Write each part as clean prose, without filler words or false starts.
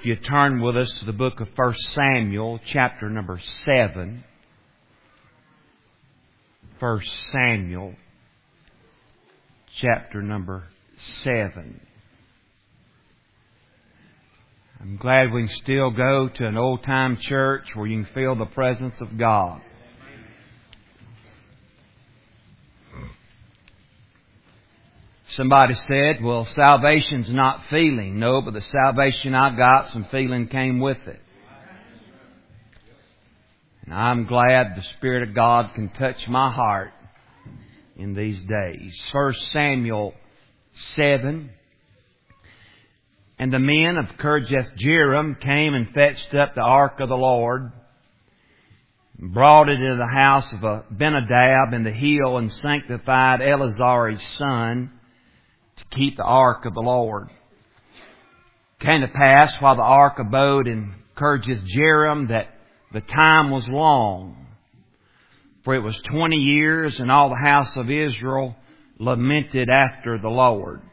You turn with us to the book of 1 Samuel, chapter number 7. 1 Samuel, chapter number 7. I'm glad we can still go to an old-time church where you can feel the presence of God. Somebody said, well, salvation's not feeling. No, but the salvation I got, some feeling came with it. And I'm glad the Spirit of God can touch my heart in these days. 1 Samuel 7. And the men of Kirjath-jearim came and fetched up the ark of the Lord, and brought it into the house of Abinadab in the hill, and sanctified Eleazar his son to keep the ark of the Lord. It came to pass while the ark abode in Kirjath-jearim that the time was long, for it was 20 years, and all the house of Israel lamented after the Lord.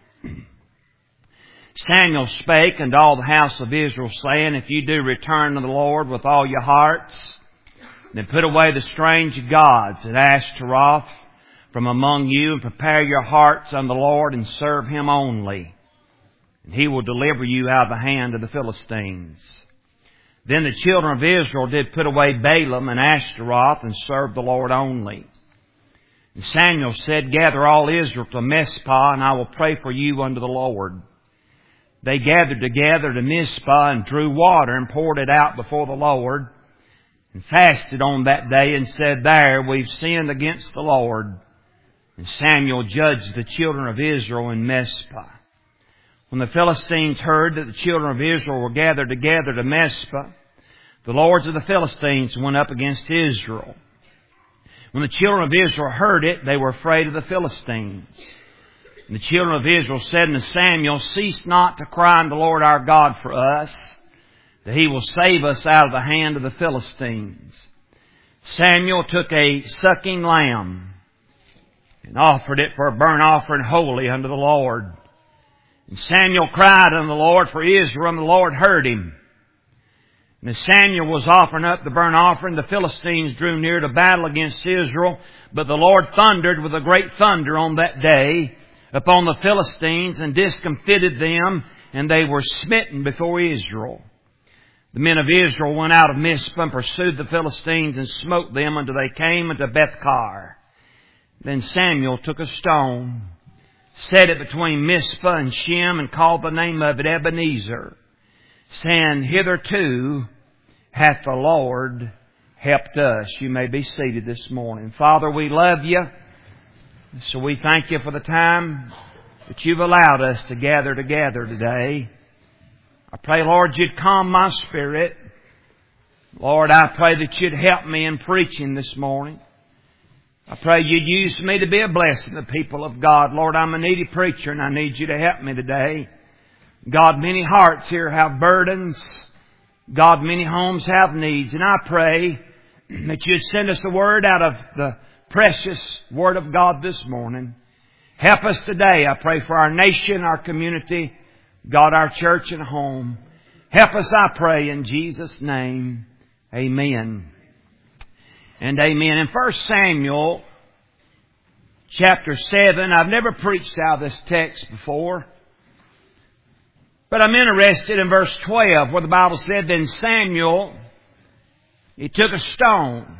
Samuel spake unto all the house of Israel, saying, if you do return to the Lord with all your hearts, then put away the strange gods at Ashtaroth from among you, and prepare your hearts unto the Lord, and serve Him only. And He will deliver you out of the hand of the Philistines. Then the children of Israel did put away Balaam and Ashtaroth, and served the Lord only. And Samuel said, gather all Israel to Mizpah, and I will pray for you unto the Lord. They gathered together to Mizpah, and drew water, and poured it out before the Lord, and fasted on that day, and said, there we've sinned against the Lord. And Samuel judged the children of Israel in Mizpah. When the Philistines heard that the children of Israel were gathered together to Mizpah, the lords of the Philistines went up against Israel. When the children of Israel heard it, they were afraid of the Philistines. And the children of Israel said unto Samuel, cease not to cry unto the Lord our God for us, that He will save us out of the hand of the Philistines. Samuel took a sucking lamb, and offered it for a burnt offering holy unto the Lord. And Samuel cried unto the Lord for Israel, and the Lord heard him. And as Samuel was offering up the burnt offering, the Philistines drew near to battle against Israel. But the Lord thundered with a great thunder on that day upon the Philistines, and discomfited them, and they were smitten before Israel. The men of Israel went out of Mizpah, and pursued the Philistines, and smote them until they came unto Bethkar. Then Samuel took a stone, set it between Mizpah and Shem, and called the name of it Ebenezer, saying, hitherto hath the Lord helped us. You may be seated this morning. Father, we love You, so we thank You for the time that You've allowed us to gather together today. I pray, Lord, You'd calm my spirit. Lord, I pray that You'd help me in preaching this morning. I pray You'd use me to be a blessing to the people of God. Lord, I'm a needy preacher, and I need You to help me today. God, many hearts here have burdens. God, many homes have needs. And I pray that You'd send us a word out of the precious Word of God this morning. Help us today, I pray, for our nation, our community, God, our church and home. Help us, I pray, in Jesus' name. Amen. And amen. In 1 Samuel chapter 7, I've never preached out of this text before, but I'm interested in verse 12, where the Bible said, then Samuel, he took a stone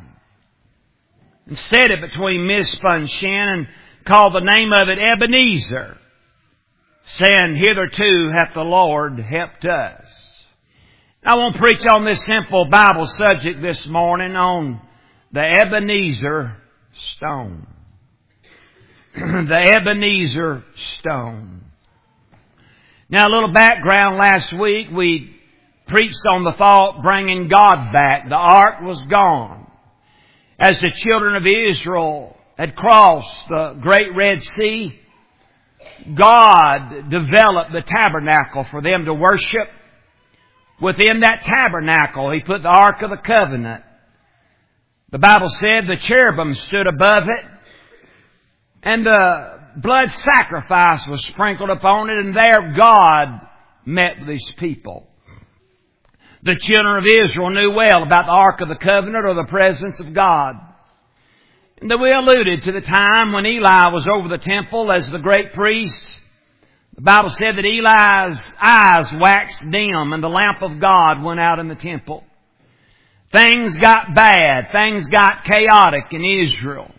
and set it between Mizpah and Shen, and called the name of it Ebenezer, saying, hitherto hath the Lord helped us. I won't preach on this simple Bible subject this morning, on the Ebenezer stone. The Ebenezer stone. Now, a little background. Last week we preached on the thought bringing God back. The ark was gone. As the children of Israel had crossed the Great Red Sea, God developed the tabernacle for them to worship. Within that tabernacle, He put the Ark of the Covenant. The Bible said the cherubim stood above it, and the blood sacrifice was sprinkled upon it, and there God met with His people. The children of Israel knew well about the Ark of the Covenant, or the presence of God. And we alluded to the time when Eli was over the temple as the great priest. The Bible said that Eli's eyes waxed dim and the lamp of God went out in the temple. Things got bad. Things got chaotic in Israel.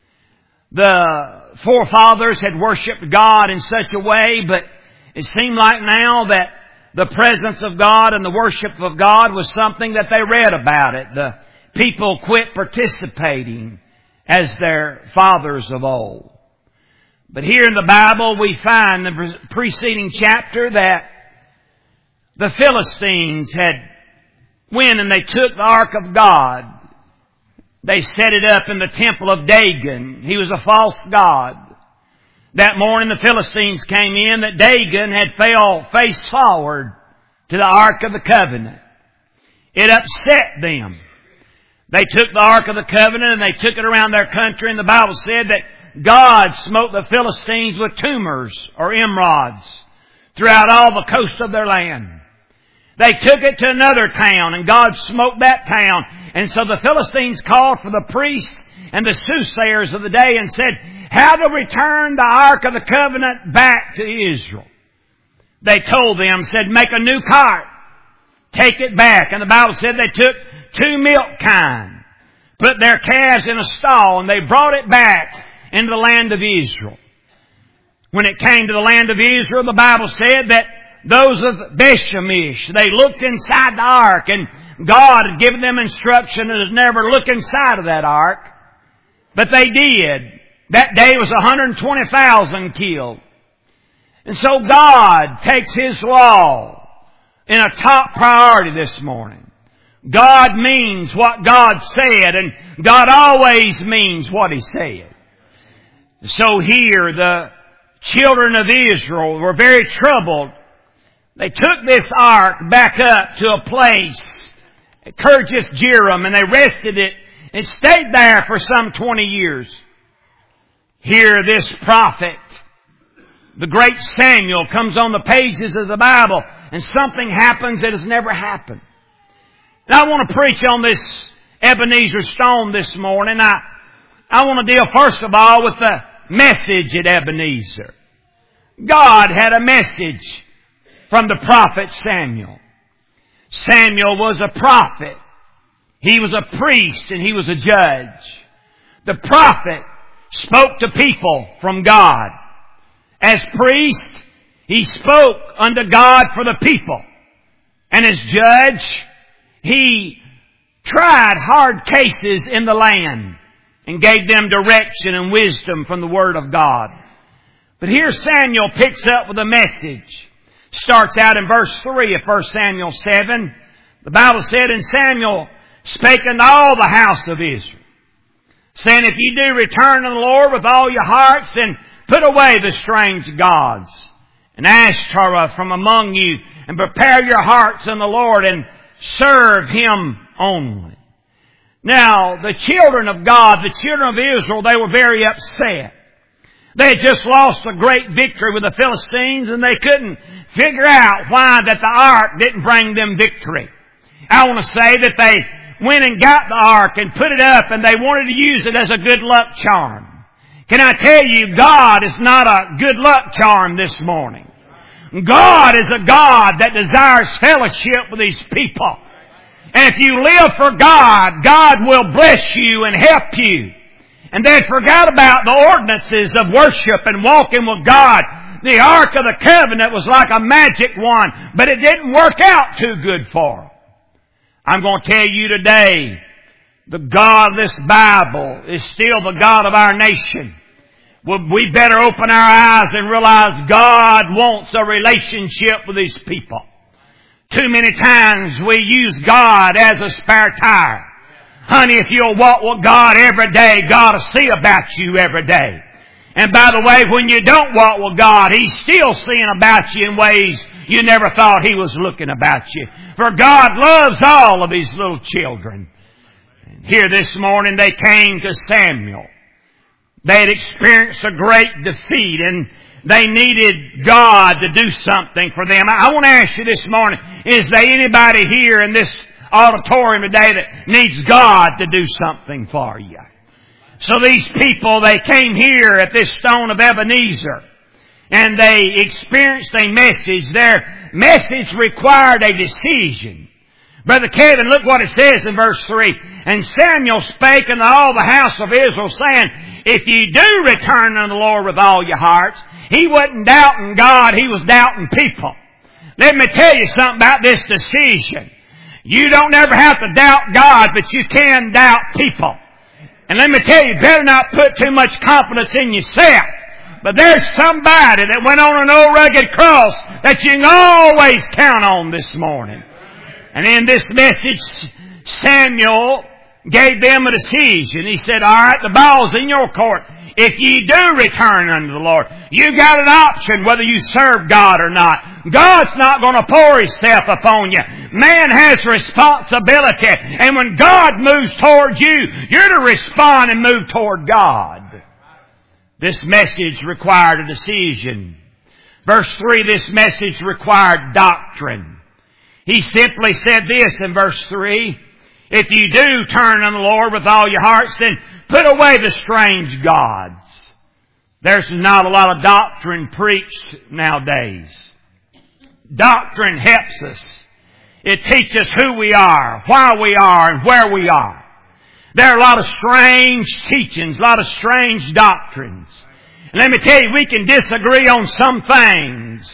The forefathers had worshipped God in such a way, but it seemed like now that the presence of God and the worship of God was something that they read about it. The people quit participating as their fathers of old. But here in the Bible we find in the preceding chapter that the Philistines had went and they took the Ark of God. They set it up in the temple of Dagon. He was a false god. That morning the Philistines came in that Dagon had fell face forward to the Ark of the Covenant. It upset them. They took the Ark of the Covenant and they took it around their country, and the Bible said that God smote the Philistines with tumors or emerods throughout all the coast of their land. They took it to another town and God smote that town. And so the Philistines called for the priests and the soothsayers of the day and said, how to return the Ark of the Covenant back to Israel. They told them, said, make a new cart. Take it back. And the Bible said they took 2 milk kine, put their calves in a stall, and they brought it back into the land of Israel. When it came to the land of Israel, the Bible said that those of Bethshemesh, they looked inside the ark, and God had given them instruction to never look inside of that ark. But they did. That day was 120,000 killed. And so God takes His law in a top priority this morning. God means what God said, and God always means what He said. So here the children of Israel were very troubled. They took this ark back up to a place at Kirjath Jearim, and they rested it. It stayed there for some 20 years. Here this prophet, the great Samuel, comes on the pages of the Bible, and something happens that has never happened. And I want to preach on this Ebenezer stone this morning. I want to deal first of all with the message at Ebenezer. God had a message from the prophet Samuel. Samuel was a prophet. He was a priest and he was a judge. The prophet spoke to people from God. As priest, he spoke unto God for the people. And as judge, he tried hard cases in the land and gave them direction and wisdom from the Word of God. But here Samuel picks up with a message. Starts out in verse 3 of 1 Samuel 7. The Bible said, and Samuel spake unto all the house of Israel, saying, if ye do return unto the Lord with all your hearts, then put away the strange gods and Ashtaroth from among you, and prepare your hearts unto the Lord, and serve Him only. Now, the children of God, the children of Israel, they were very upset. They had just lost a great victory with the Philistines, and they couldn't figure out why that the ark didn't bring them victory. I want to say that they went and got the ark and put it up, and they wanted to use it as a good luck charm. Can I tell you, God is not a good luck charm this morning. God is a God that desires fellowship with His people. And if you live for God, God will bless you and help you. And they forgot about the ordinances of worship and walking with God. The Ark of the Covenant was like a magic wand, but it didn't work out too good for them. I'm going to tell you today, the God of this Bible is still the God of our nation. We better open our eyes and realize God wants a relationship with His people. Too many times we use God as a spare tire. Honey, if you'll walk with God every day, God will see about you every day. And by the way, when you don't walk with God, He's still seeing about you in ways you never thought He was looking about you. For God loves all of His little children. And here this morning they came to Samuel. They had experienced a great defeat, and They needed God to do something for them. I want to ask you this morning, is there anybody here in this auditorium today that needs God to do something for you? So these people, they came here at this stone of Ebenezer, and they experienced a message. Their message required a decision. Brother Kevin, look what it says in verse 3. And Samuel spake unto all the house of Israel, saying, if you do return unto the Lord with all your hearts. He wasn't doubting God, he was doubting people. Let me tell you something about this decision. You don't ever have to doubt God, but you can doubt people. And let me tell you, better not put too much confidence in yourself. But there's somebody that went on an old rugged cross that you can always count on this morning. And in this message, Samuel gave them a decision. He said, all right, the ball's in your court. If ye do return unto the Lord, you got an option whether you serve God or not. God's not going to pour Himself upon you. Man has responsibility. And when God moves toward you, you're to respond and move toward God. This message required a decision. Verse 3, this message required doctrine. He simply said this in verse 3, if you do turn unto the Lord with all your hearts, then put away the strange gods. There's not a lot of doctrine preached nowadays. Doctrine helps us. It teaches who we are, why we are, and where we are. There are a lot of strange teachings, a lot of strange doctrines. And let me tell you, we can disagree on some things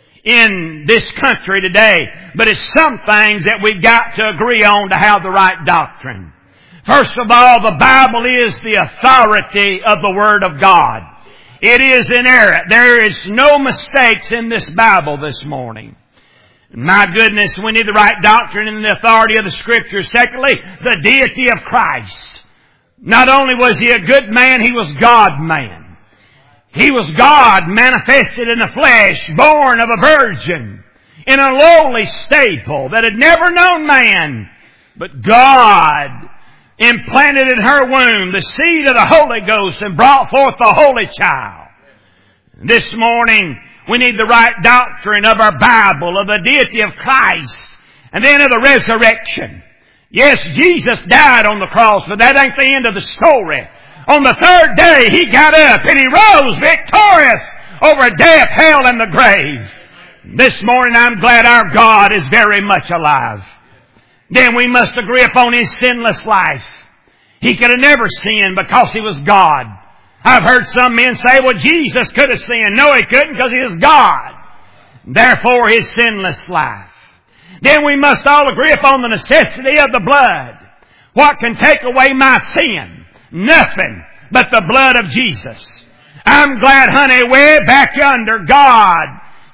in this country today, but it's some things that we've got to agree on to have the right doctrine. First of all, the Bible is the authority of the Word of God. It is inerrant. There is no mistakes in this Bible this morning. My goodness, we need the right doctrine and the authority of the Scripture. Secondly, the deity of Christ. Not only was He a good man, He was God-man. He was God manifested in the flesh, born of a virgin, in a lowly stable that had never known man. But God implanted in her womb the seed of the Holy Ghost and brought forth the Holy Child. This morning, we need the right doctrine of our Bible, of the deity of Christ, and then of the resurrection. Yes, Jesus died on the cross, but that ain't the end of the story. On the third day, He got up and He rose victorious over death, hell, and the grave. This morning, I'm glad our God is very much alive. Then we must agree upon His sinless life. He could have never sinned because He was God. I've heard some men say, well, Jesus could have sinned. No, He couldn't because He is God. Therefore, His sinless life. Then we must all agree upon the necessity of the blood. What can take away my sin? Nothing but the blood of Jesus. I'm glad, honey, way back yonder, God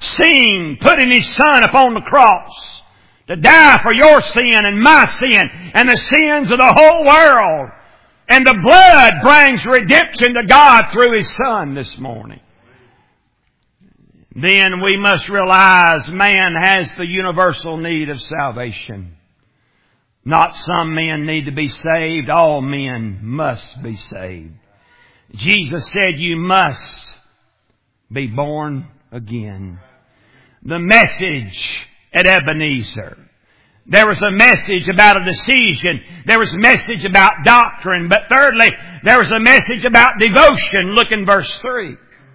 putting His Son upon the cross to die for your sin and my sin and the sins of the whole world. And the blood brings redemption to God through His Son this morning. Then we must realize man has the universal need of salvation. Not some men need to be saved. All men must be saved. Jesus said you must be born again. The message at Ebenezer. There was a message about a decision. There was a message about doctrine. But thirdly, there was a message about devotion. Look in verse 3.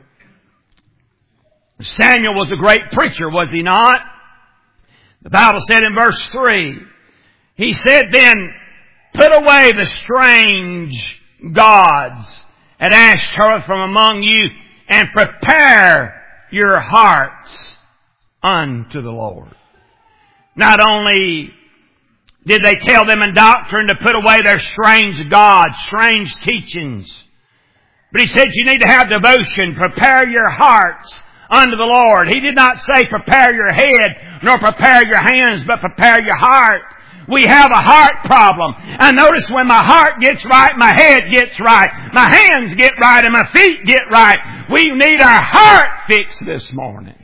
Samuel was a great preacher, was he not? The Bible said in verse 3, he said then, put away the strange gods at Ashtoreth from among you and prepare your hearts unto the Lord. Not only did they tell them in doctrine to put away their strange gods, strange teachings, but He said you need to have devotion. Prepare your hearts unto the Lord. He did not say prepare your head nor prepare your hands, but prepare your heart. We have a heart problem. I notice when my heart gets right, my head gets right, my hands get right, and my feet get right. We need our heart fixed this morning.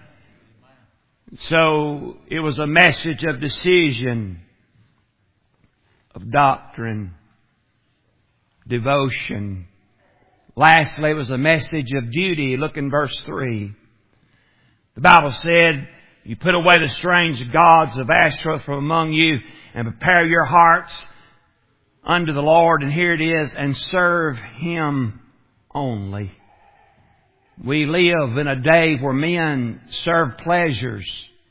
So it was a message of decision, of doctrine, devotion, Lastly, it was a message of duty. Look in verse 3. The Bible said, you put away the strange gods of Ashtoreth from among you and prepare your hearts unto the Lord. And here it is, and serve Him only. We live in a day where men serve pleasures,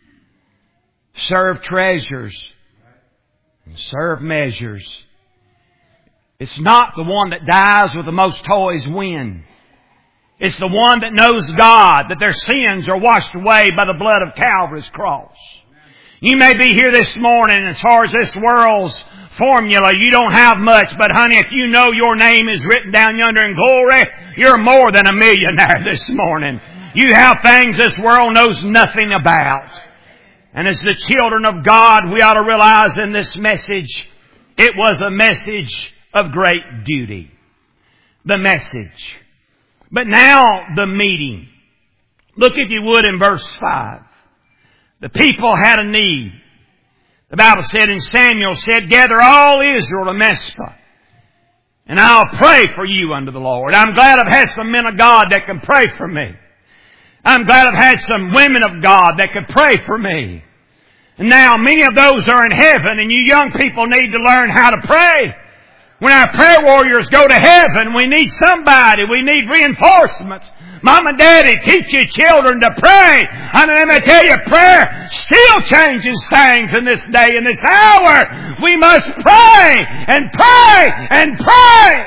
serve treasures, and serve measures. It's not the one that dies with the most toys win. It's the one that knows God, that their sins are washed away by the blood of Calvary's cross. You may be here this morning, as far as this world's formula, you don't have much, but honey, if you know your name is written down yonder in glory, you're more than a millionaire this morning. You have things this world knows nothing about. And as the children of God, we ought to realize in this message, it was a message of great duty. The message. But now the meeting. Look if you would in verse 5. The people had a need. The Bible said, and Samuel said, gather all Israel to Mizpah, and I'll pray for you unto the Lord. I'm glad I've had some men of God that can pray for me. I'm glad I've had some women of God that could pray for me. And now many of those are in heaven, and you young people need to learn how to pray. When our prayer warriors go to heaven, we need somebody. We need reinforcements. Mom and Daddy, teach your children to pray. And let me tell you, prayer still changes things in this day, in this hour. We must pray and pray and pray.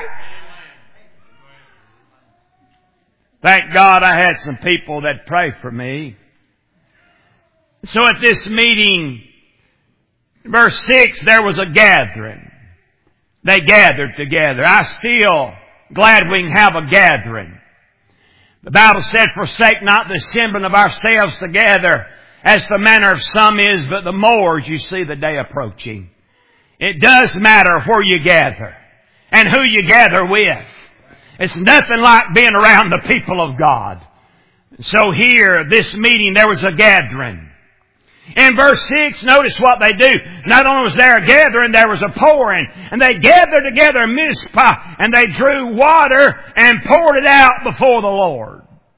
Thank God I had some people that pray for me. So at this meeting, verse 6, there was a gathering. They gathered together. I'm still glad we can have a gathering. The Bible said, forsake not the assembling of ourselves together, as the manner of some is, but the more as you see the day approaching. It does matter where you gather and who you gather with. It's nothing like being around the people of God. So here, this meeting, there was a gathering. In verse 6, notice what they do. Not only was there a gathering, there was a pouring. And they gathered together in Mizpah, and they drew water and poured it out before the Lord.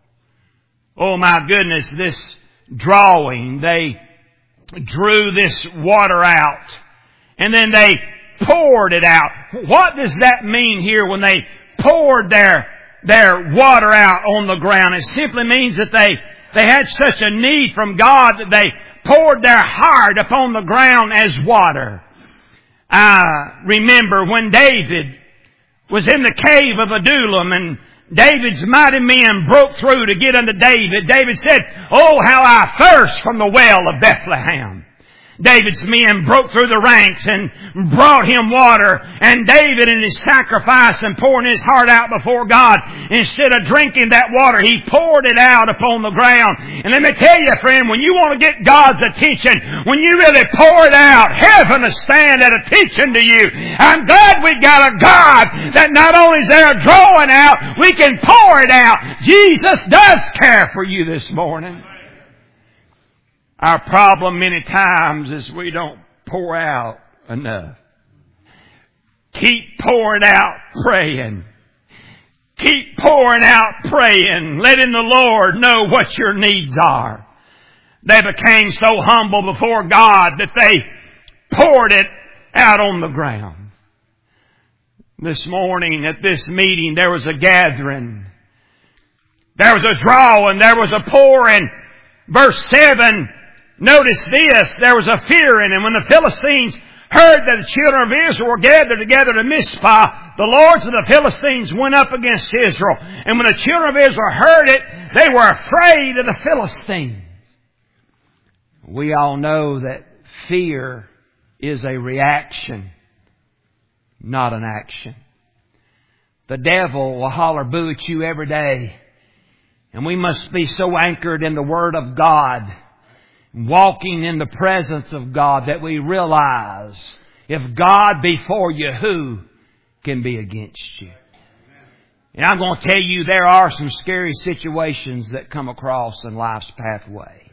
Oh my goodness, this drawing. They drew this water out. And then they poured it out. What does that mean here when they poured their water out on the ground? It simply means that they had such a need from God that they poured their heart upon the ground as water. I remember when David was in the cave of Adullam, and David's mighty men broke through to get unto David. David said, oh, how I thirst from the well of Bethlehem. David's men broke through the ranks and brought him water. And David, in his sacrifice and pouring his heart out before God, instead of drinking that water, he poured it out upon the ground. And let me tell you, friend, when you want to get God's attention, when you really pour it out, heaven will stand at attention to you. I'm glad we got a God that not only is there drawing out, we can pour it out. Jesus does care for you this morning. Our problem many times is we don't pour out enough. Keep pouring out praying. Keep pouring out praying, letting the Lord know what your needs are. They became so humble before God that they poured it out on the ground. This morning at this meeting there was a gathering. There was a drawing. There was a pouring. Verse 7, notice this, there was a fearing, and when the Philistines heard that the children of Israel were gathered together to Mizpah, the lords of the Philistines went up against Israel. And when the children of Israel heard it, they were afraid of the Philistines. We all know that fear is a reaction, not an action. The devil will holler boo at you every day. And we must be so anchored in the Word of God, walking in the presence of God, that we realize if God be for you, who can be against you? And I'm going to tell you, there are some scary situations that come across in life's pathway.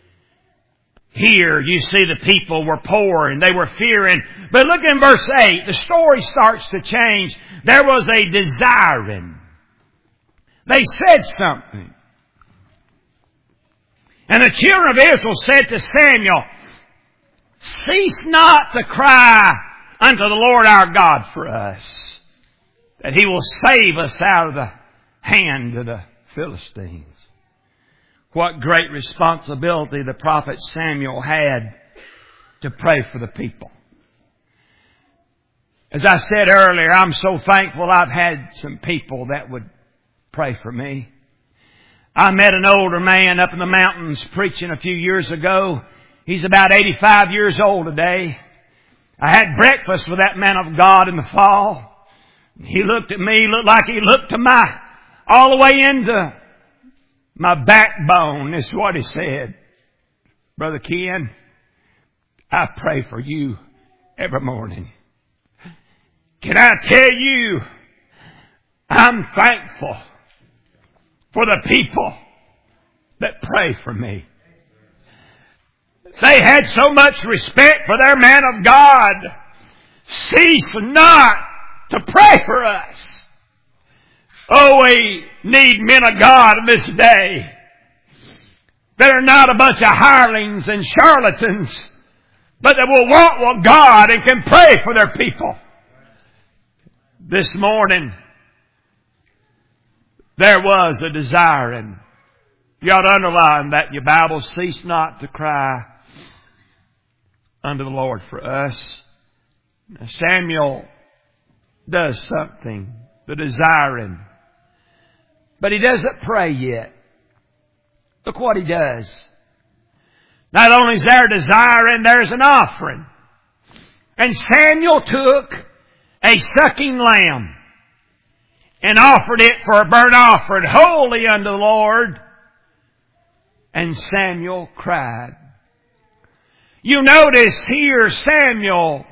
Here you see the people were poor and they were fearing. But look in verse 8, the story starts to change. There was a desiring. They said something. And the children of Israel said to Samuel, cease not to cry unto the Lord our God for us, that He will save us out of the hand of the Philistines. What great responsibility the prophet Samuel had to pray for the people. As I said earlier, I'm so thankful I've had some people that would pray for me. I met an older man up in the mountains preaching a few years ago. He's about 85 years old today. I had breakfast with that man of God in the fall. He looked at me, looked like he looked to all the way into my backbone, is what he said. Brother Ken, I pray for you every morning. Can I tell you, I'm thankful for the people that pray for me. They had so much respect for their man of God. Cease not to pray for us. Oh, we need men of God in this day that are not a bunch of hirelings and charlatans, but that will walk with God and can pray for their people. This morning, there was a desire, and you ought to underline that in your Bible. Cease not to cry unto the Lord for us. Now, Samuel does something, the desiring. But he doesn't pray yet. Look what he does. Not only is there a desiring, there's an offering. And Samuel took a sucking lamb and offered it for a burnt offering, holy unto the Lord. And Samuel cried. You notice here Samuel,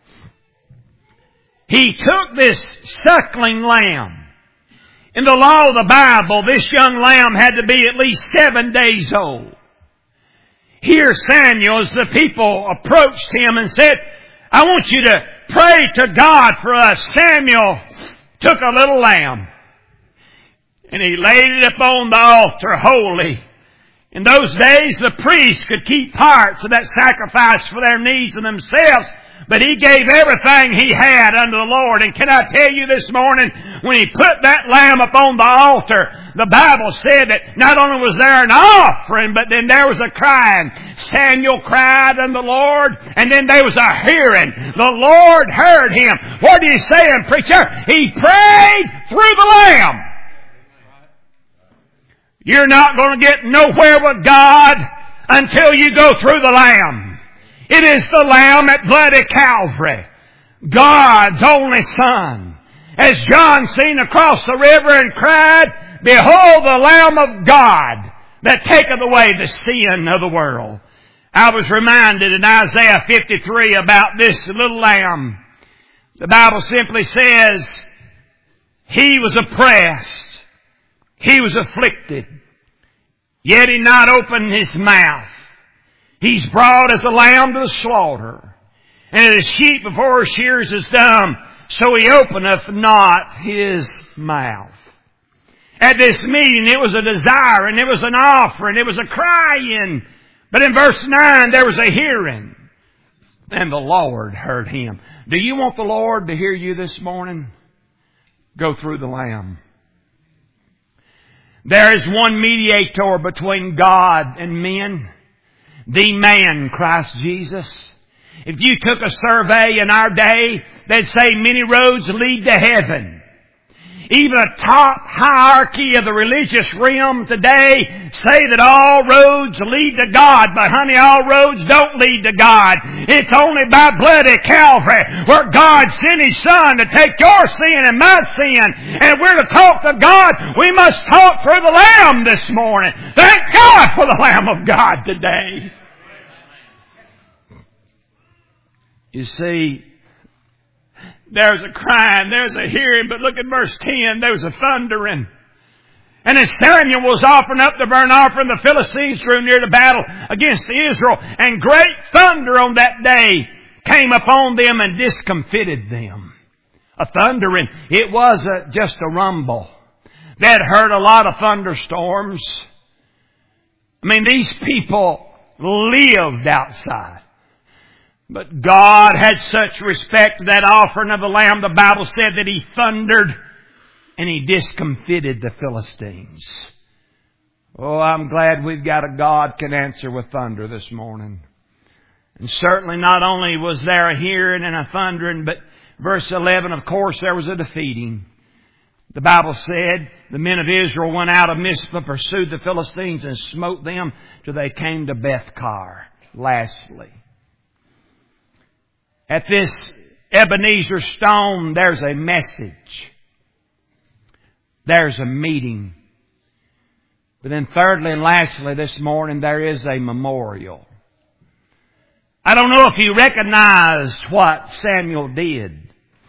he took this suckling lamb. In the law of the Bible, this young lamb had to be at least 7 days old. Here Samuel, as the people approached him and said, I want you to pray to God for us. Samuel took a little lamb and he laid it upon the altar holy. In those days, the priests could keep parts of that sacrifice for their needs and themselves, but he gave everything he had unto the Lord. And can I tell you this morning, when he put that lamb upon the altar, the Bible said that not only was there an offering, but then there was a crying. Samuel cried unto the Lord, and then there was a hearing. The Lord heard him. What are you saying, preacher? He prayed through the lamb. You're not going to get nowhere with God until you go through the lamb. It is the Lamb at bloody Calvary, God's only Son. As John seen across the river and cried, Behold the Lamb of God that taketh away the sin of the world. I was reminded in Isaiah 53 about this little lamb. The Bible simply says, He was oppressed, He was afflicted, yet He not opened His mouth. He's brought as a lamb to the slaughter, and as a sheep before her shears is dumb, so He openeth not His mouth. At this meeting, it was a desire, and it was an offering, it was a crying. But in verse 9, there was a hearing, and the Lord heard him. Do you want the Lord to hear you this morning? Go through the Lamb. There is one mediator between God and men, the man, Christ Jesus. If you took a survey in our day, they'd say many roads lead to heaven. Even a top hierarchy of the religious realm today say that all roads lead to God. But honey, all roads don't lead to God. It's only by bloody Calvary where God sent His Son to take your sin and my sin. And if we're to talk to God, we must talk through the Lamb this morning. Thank God for the Lamb of God today. You see, there's a crying, there's a hearing, but look at verse 10, there was a thundering. And as Samuel was offering up the burnt offering, the Philistines drew near to battle against Israel, and great thunder on that day came upon them and discomfited them. A thundering, it wasn't just a rumble. They had heard a lot of thunderstorms. I mean, these people lived outside. But God had such respect to that offering of the lamb, the Bible said that He thundered and He discomfited the Philistines. Oh, I'm glad we've got a God can answer with thunder this morning. And certainly not only was there a hearing and a thundering, but verse 11, of course, there was a defeating. The Bible said the men of Israel went out of Mizpah, pursued the Philistines, and smote them till they came to Beth-kar. Lastly, at this Ebenezer stone, there's a message. There's a meeting. But then thirdly and lastly this morning, there is a memorial. I don't know if you recognized what Samuel did.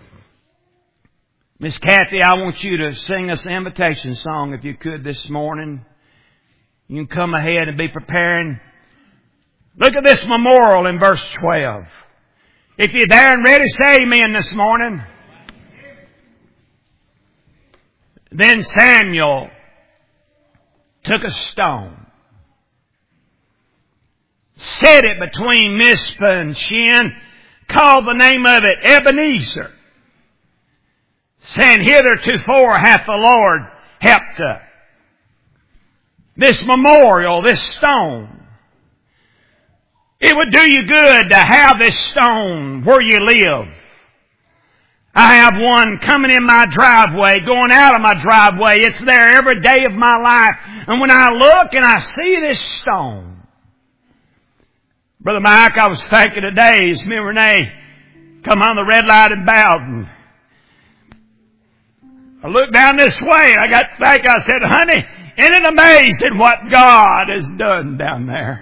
Miss Kathy, I want you to sing us an invitation song if you could this morning. You can come ahead and be preparing. Look at this memorial in verse 12. If you're there and ready, say amen this morning. Then Samuel took a stone, set it between Mizpah and Shin, called the name of it Ebenezer, saying, hithertofore hath the Lord helped us. This memorial, this stone, it would do you good to have this stone where you live. I have one coming in my driveway, going out of my driveway. It's there every day of my life. And when I look and I see this stone, Brother Mike, I was thinking today as me and Renee come on the red light in Bowden. I looked down this way and I got to think, I said, honey, isn't it amazing what God has done down there?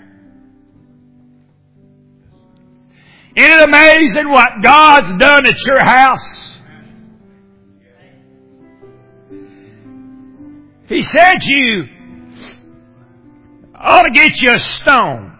Isn't it amazing what God's done at your house? He said you ought to get you a stone.